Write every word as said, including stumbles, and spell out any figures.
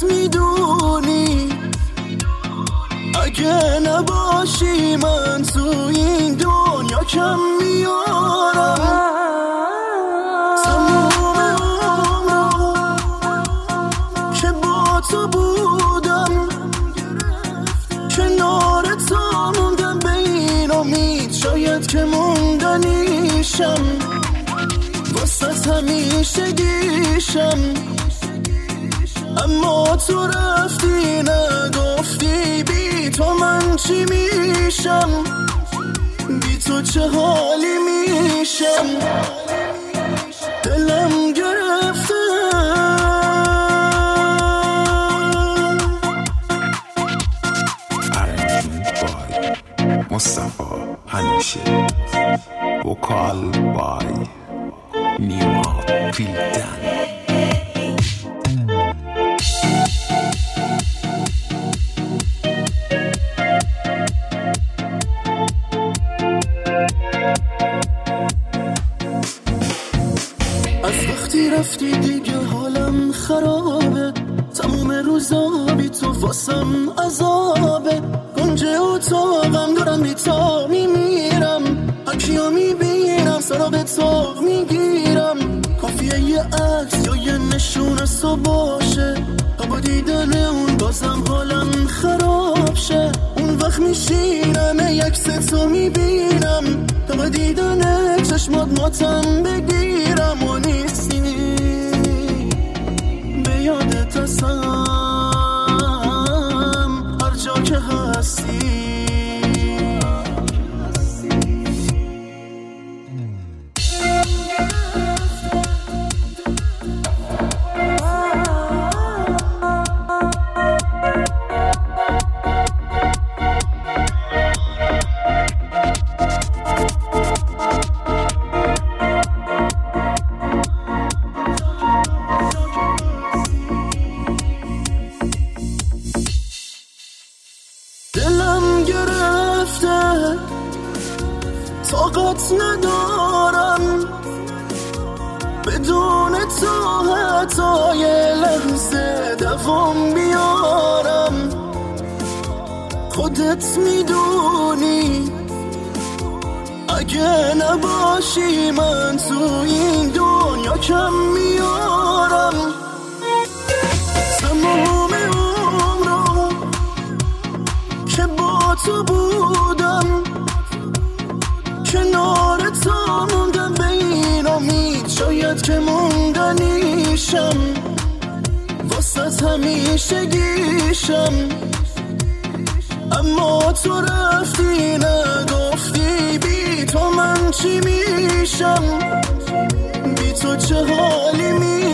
میدونی اگه نباشی من تو این دنیا کم میارم. تموم عمرم که با تو بودم، کنار تو موندم به این امید شاید که موندنیشم، واسه همیشه گیشم. اما تو رفتی نگفتی بی تو من چی میشم، بی تو چه حالی میشم. دلم گرفته مصطفی هنوشه وکال بای نیما فیلتن. از وقتی رفتی دیگه حالم خرابه، تموم روزا بی تو واسم عذابه. گنجه اتاقم دارم بی تو میمیرم، هرکیو میبینم سراغ تو میگیرم. کافیه یه عکس یا یه نشون از تو باشه تا با دیدن اون بازم حالم خراب شه. اون وقت میشینم یک تو میبینم تا با دیدن چشمات ماتم بگیرم. و نیستی به یادت هستم هر جا که هستی. دلم گرفته طاقت ندارم بدون تو حتی یه لحظه دوام بیارم. خودت میدونی اگه نباشی من تو این دنیا کم میارم. تمام عمرم که با تو بودم، کنار تو موندم به این امید شاید که موندنیشم، واسه همیشه گیشم. اما تو رفتی نگفتی بی تو من چی میشم، بی تو چه حالی میشم.